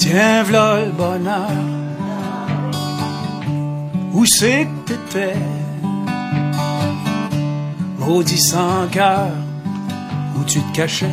Tiens, v'là le bonheur. Où c'est que t'étais? Maudit sans cœur, où tu te cachais?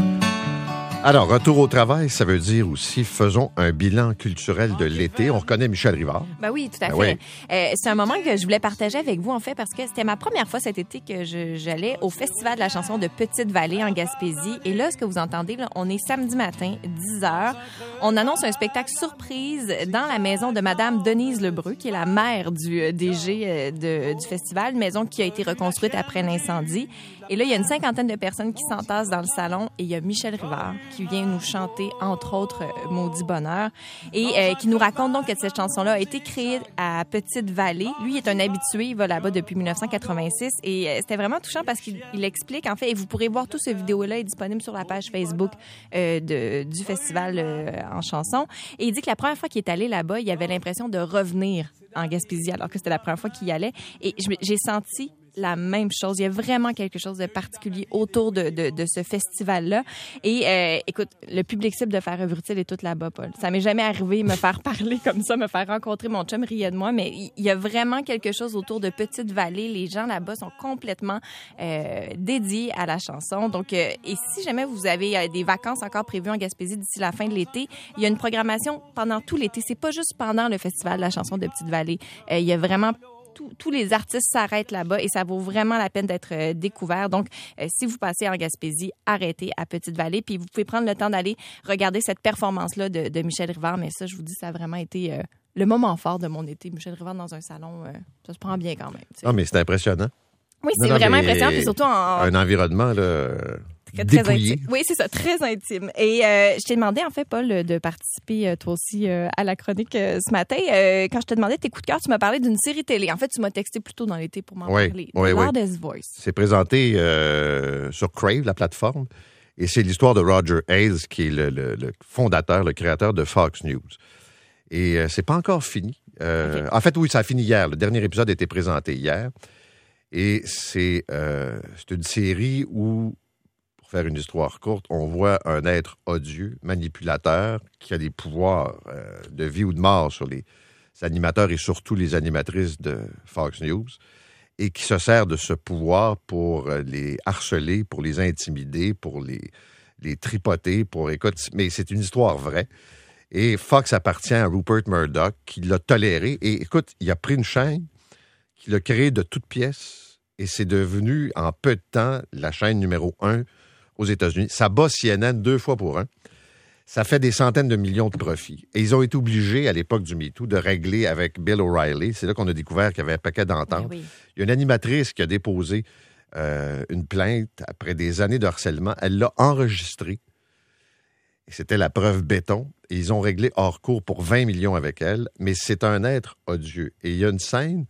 Alors, retour au travail, ça veut dire aussi faisons un bilan culturel de l'été. On reconnaît Michel Rivard. Ben oui, tout à fait. Oui. C'est un moment que je voulais partager avec vous, en fait, parce que c'était ma première fois cet été que j'allais au Festival de la chanson de Petite-Vallée en Gaspésie. Et là, ce que vous entendez, là, on est samedi matin, 10h. On annonce un spectacle surprise dans la maison de Madame Denise Lebreu, qui est la mère du DG du festival, une maison qui a été reconstruite après l'incendie. Et là, il y a une cinquantaine de personnes qui s'entassent dans le salon et il y a Michel Rivard qui vient nous chanter, entre autres, Maudit bonheur et qui nous raconte donc que cette chanson-là a été créée à Petite-Vallée. Lui, il est un habitué, il va là-bas depuis 1986 et c'était vraiment touchant parce qu'il explique, en fait, et vous pourrez voir tout ce vidéo-là est disponible sur la page Facebook du festival en chanson. Et il dit que la première fois qu'il est allé là-bas, il avait l'impression de revenir en Gaspésie alors que c'était la première fois qu'il y allait. Et j'ai senti la même chose. Il y a vraiment quelque chose de particulier autour de ce festival-là. Et écoute, le public cible de Faire œuvre utile est tout là-bas, Paul. Ça m'est jamais arrivé me faire parler comme ça, me faire rencontrer. Mon chum riait de moi, mais il y a vraiment quelque chose autour de Petite-Vallée. Les gens là-bas sont complètement dédiés à la chanson. Donc, et si jamais vous avez des vacances encore prévues en Gaspésie d'ici la fin de l'été, il y a une programmation pendant tout l'été. C'est pas juste pendant le festival de la chanson de Petite-Vallée. Il y a vraiment tous les artistes s'arrêtent là-bas et ça vaut vraiment la peine d'être découvert. Donc, si vous passez en Gaspésie, arrêtez à Petite-Vallée. Puis, vous pouvez prendre le temps d'aller regarder cette performance-là de Michel Rivard. Mais ça, je vous dis, ça a vraiment été le moment fort de mon été. Michel Rivard dans un salon, ça se prend bien quand même. Ah, mais c'est impressionnant. Oui, c'est vraiment impressionnant. Puis surtout un environnement, là... Très intime. Oui, c'est ça, très intime. Et je t'ai demandé, en fait, Paul, de participer, toi aussi, à la chronique ce matin. Quand je te demandais tes coups de cœur, tu m'as parlé d'une série télé. En fait, tu m'as texté plus tôt dans l'été pour m'en parler. Loudest Voice. C'est présenté sur Crave, la plateforme, et c'est l'histoire de Roger Ailes, qui est le fondateur, le créateur de Fox News. Et c'est pas encore fini. Okay. En fait, oui, ça a fini hier. Le dernier épisode a été présenté hier. Et c'est une série où, pour faire une histoire courte, on voit un être odieux, manipulateur, qui a des pouvoirs de vie ou de mort sur les animateurs et surtout les animatrices de Fox News, et qui se sert de ce pouvoir pour les harceler, pour les intimider, pour les tripoter, écoute, mais c'est une histoire vraie. Et Fox appartient à Rupert Murdoch, qui l'a toléré. Et écoute, il a pris une chaîne qu'il a créée de toutes pièces, et c'est devenu, en peu de temps, la chaîne numéro 1 aux États-Unis. Ça bat CNN 2 fois pour 1. Ça fait des centaines de millions de profits. Et ils ont été obligés, à l'époque du MeToo, de régler avec Bill O'Reilly. C'est là qu'on a découvert qu'il y avait un paquet d'ententes. Oui. Il y a une animatrice qui a déposé une plainte après des années de harcèlement. Elle l'a enregistrée. Et c'était la preuve béton. Et ils ont réglé hors cours pour 20 millions avec elle. Mais c'est un être odieux. Et il y a une scène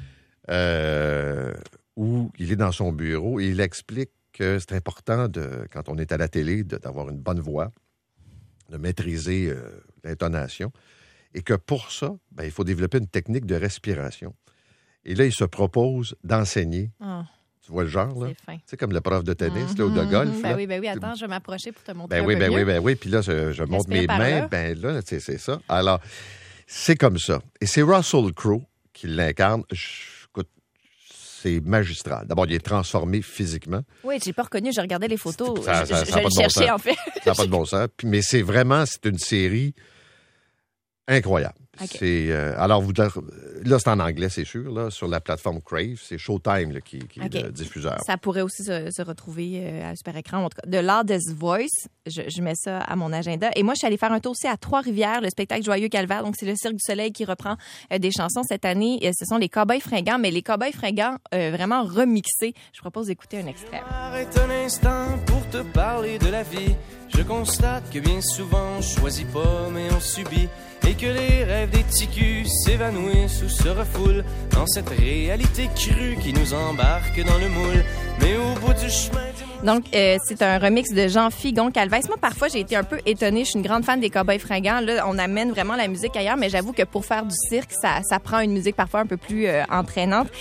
où il est dans son bureau et il explique que c'est important, quand on est à la télé, d'avoir une bonne voix, de maîtriser l'intonation, et que pour ça, il faut développer une technique de respiration. Et là, il se propose d'enseigner. Oh. Tu vois le genre, là? C'est fin. C'est comme le prof de tennis, là, ou de golf. Oui, attends, je vais m'approcher pour te montrer oui. Puis là, je montre mes mains. Là, c'est ça. Alors, c'est comme ça. Et c'est Russell Crowe qui l'incarne. C'est magistral. D'abord, il est transformé physiquement. Oui, je l'ai pas reconnu. Je regardais les photos. Je le cherchais, en fait. Ça n'a pas de bon sens. Mais c'est une série incroyable. Okay. Alors, là, c'est en anglais, c'est sûr, là, sur la plateforme Crave. C'est Showtime là, qui est le diffuseur. Ça pourrait aussi se retrouver à Super Écran. En tout cas, de Loudest Voice, je mets ça à mon agenda. Et moi, je suis allée faire un tour aussi à Trois-Rivières, le spectacle Joyeux Calvaire. Donc, c'est le Cirque du Soleil qui reprend des chansons cette année. Ce sont les Cowboys fringants, mais les Cowboys fringants vraiment remixés. Je propose d'écouter un extrait. Arrête un instant pour te parler de la vie. Je constate que bien souvent, on choisit pas, mais on subit. Et que les rêves des ticus s'évanouissent ou se refoulent dans cette réalité crue qui nous embarque dans le moule. Mais au bout du chemin... Donc, c'est un remix de Jean Figon Calvès. Moi, parfois, j'ai été un peu étonnée. Je suis une grande fan des Cowboys fringants. Là, on amène vraiment la musique ailleurs, mais j'avoue que pour faire du cirque, ça prend une musique parfois un peu plus entraînante.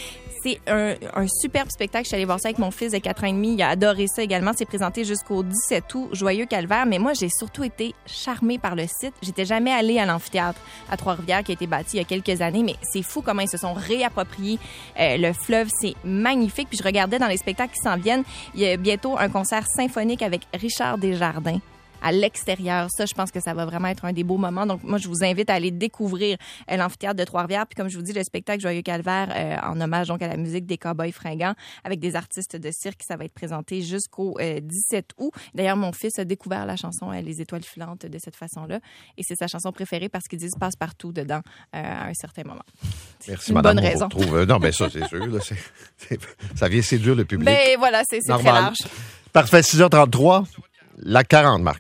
C'est un superbe spectacle. Je suis allée voir ça avec mon fils de 4 ans et demi. Il a adoré ça également. C'est présenté jusqu'au 17 août, Joyeux Calvaire. Mais moi, j'ai surtout été charmée par le site. J'étais jamais allée à l'amphithéâtre à Trois-Rivières qui a été bâti il y a quelques années, mais c'est fou comment ils se sont réappropriés le fleuve. C'est magnifique. Puis je regardais dans les spectacles qui s'en viennent, il y a bientôt un concert symphonique avec Richard Desjardins à l'extérieur. Ça, je pense que ça va vraiment être un des beaux moments. Donc, moi, je vous invite à aller découvrir l'amphithéâtre de Trois-Rivières. Puis, comme je vous dis, le spectacle Joyeux Calvaire, en hommage donc à la musique des Cowboys fringants, avec des artistes de cirque, ça va être présenté jusqu'au 17 août. D'ailleurs, mon fils a découvert la chanson Les Étoiles filantes de cette façon-là. Et c'est sa chanson préférée parce qu'ils disent passe-partout dedans à un certain moment. Merci, une madame. bonne raison. Non, mais ça, c'est sûr. Là, ça vient séduire le public. Ben voilà, c'est très large. Parfait, 6h33. La 40, Marc.